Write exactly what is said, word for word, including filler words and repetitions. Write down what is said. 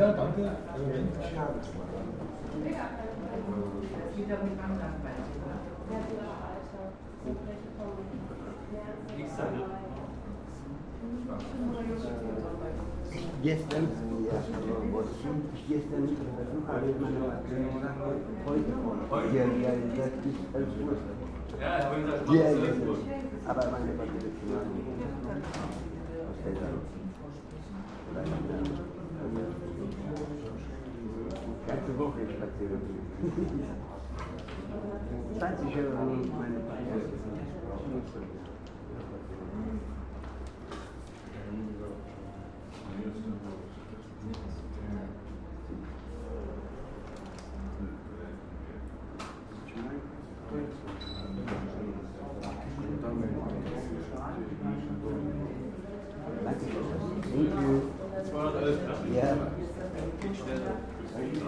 Ja, danke. Moment. Gestern, ja, gestern habe ich meine heute ja, ja, das ist elf Uhr. Ja, ich habe gesagt, Ja, elf ja, Uhr. aber meine Batterie ist noch nicht. Ganze Woche spazieren. zwanzig Euro meine Batterie. zweihundertelf. Ja. Geht schneller.